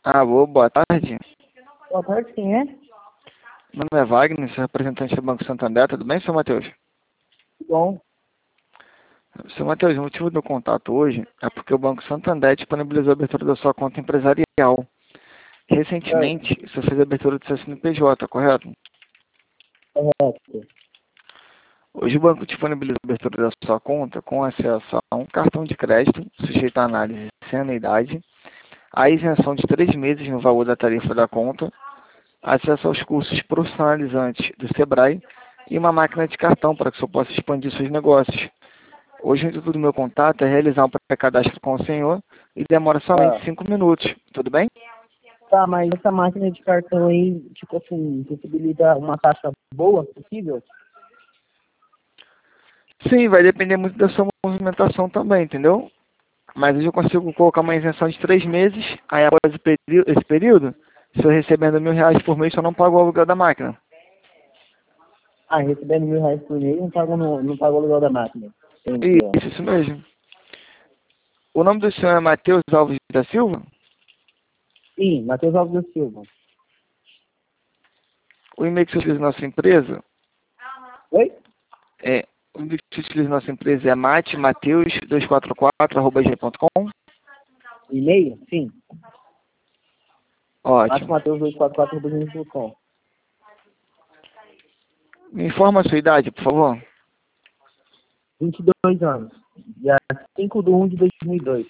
Alô, boa tarde. Boa tarde, quem é? Meu nome é Wagner, sou representante do Banco Santander. Tudo bem, seu Matheus? Bom. Seu Matheus, o motivo do meu contato hoje é porque o Banco Santander disponibilizou a abertura da sua conta empresarial. Recentemente, você fez a abertura do seu CNPJ, correto? Correto. Hoje o banco disponibiliza a abertura da sua conta com acesso a um cartão de crédito, sujeito à análise sem anuidade, a isenção de 3 meses no valor da tarifa da conta, acesso aos cursos profissionalizantes do Sebrae e uma máquina de cartão para que você possa expandir seus negócios. Hoje o intuito do meu contato é realizar um pré-cadastro com o senhor e demora somente 5 minutos, tudo bem? Tá, mas essa máquina de cartão aí, tipo assim, possibilita uma taxa boa, possível? Sim, vai depender muito da sua movimentação também, entendeu? Mas hoje eu consigo colocar uma isenção de 3 meses, aí após esse período, se eu recebendo R$ 1.000 por mês, eu não pago o aluguel da máquina. Ah, recebendo R$ 1.000 por mês, não pago o aluguel da máquina. Entendi, ó. Isso mesmo. O nome do senhor é Matheus Alves da Silva? Sim, Matheus Alves da Silva. O e-mail que você utiliza na nossa empresa Oi? o e-mail que você utiliza na nossa empresa é matemateus244@gmail.com. E-mail? Sim. Ótimo. Mateus244.com. Me informa a sua idade, por favor. 22 anos. Dia 5/1/2002.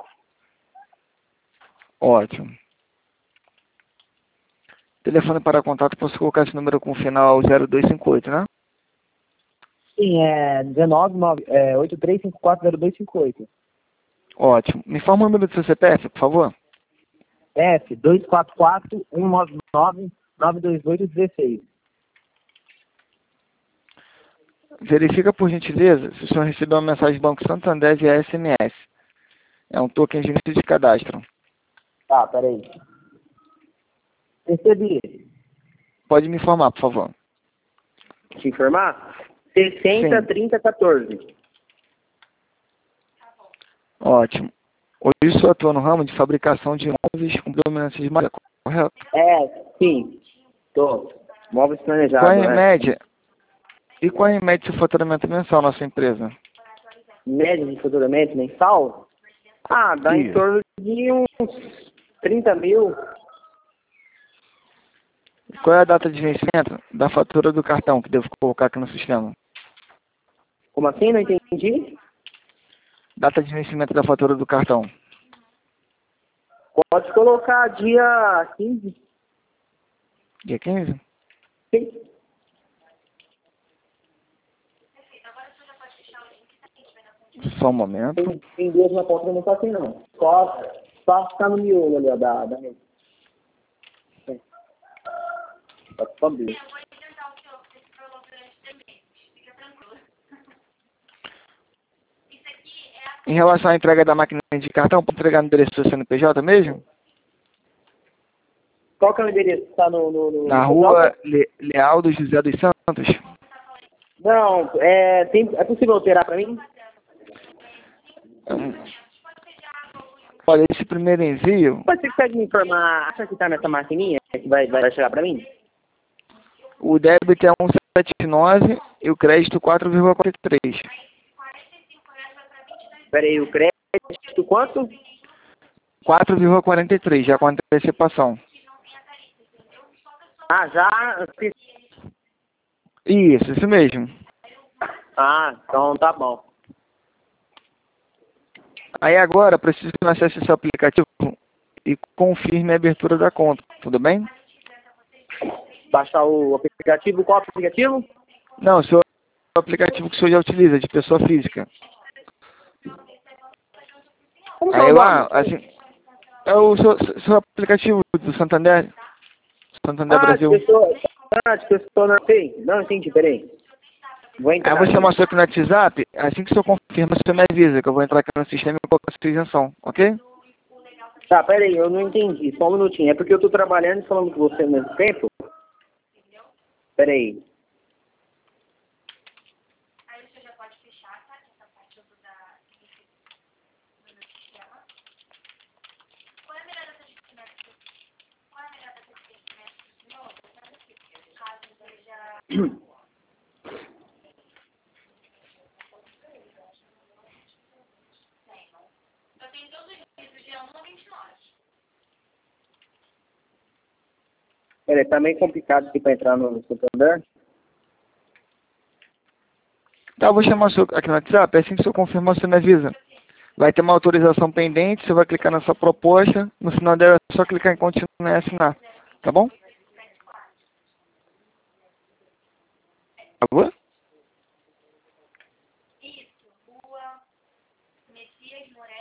Ótimo. Telefone para contato, posso colocar esse número com o final 0258, né? Sim, é 83540258. Ótimo. Me informa o número do seu CPF, por favor. F 244-199-928-16. Verifica, por gentileza, se o senhor recebeu uma mensagem do Banco Santander via SMS. É um token de início de cadastro. Tá, peraí. Recebi. Pode me informar, por favor. Te informar? 60 Sim. 30 14. Ótimo. Hoje o senhor atua no ramo de fabricação de móveis com predominância de madeira, correto? Sim. Tô. Móveis Qual planejados, é a né? média? E qual é a média de faturamento mensal na sua empresa? Média de faturamento mensal? Ah, dá em Isso. torno de uns 30 mil. Qual é a data de vencimento da fatura do cartão que devo colocar aqui no sistema? Como assim? Não entendi? Data de vencimento da fatura do cartão. Pode colocar dia 15. Dia 15? Sim. Só um momento. Tem duas na porta, não tá assim não. Só ficar no miolo ali, ó, da mesa. Pode subir. Em relação à entrega da máquina de cartão, pode entregar no endereço do seu CNPJ mesmo? Qual que é o endereço? Tá no Na rua Lealdo José dos Santos. Não, é possível alterar pra mim? Olha, esse primeiro envio, Você consegue me informar, acha que tá nessa maquininha que vai chegar pra mim? o débito é 179 e o crédito 4,43. Peraí, o crédito quanto? 4,43, já com antecipação. Ah, já? Isso mesmo. Ah, então tá bom. Aí agora, preciso que você acesse seu aplicativo e confirme a abertura da conta, tudo bem? Baixar o aplicativo, qual aplicativo? Não, o aplicativo que o senhor já utiliza, de pessoa física. Como que é o Aí nome? lá, assim, é o seu aplicativo do Santander, Santander Brasil. De pessoa não sei. Não entendi, peraí. Vou Aí entrar você aqui. mostrou aqui no WhatsApp, assim que o senhor confirma, você me avisa, que eu vou entrar aqui no sistema e colocar a sua isenção, ok? Tá, peraí, eu não entendi. Só um minutinho. É porque eu tô trabalhando e falando com você ao mesmo tempo? Peraí. Peraí, tá meio complicado aqui para entrar no Santander. Tá, eu vou chamar o seu aqui no WhatsApp, assim que o senhor confirma, você me avisa. Vai ter uma autorização pendente, você vai clicar nessa proposta, no final dela é só clicar em continuar e assinar, tá bom? Tá bom?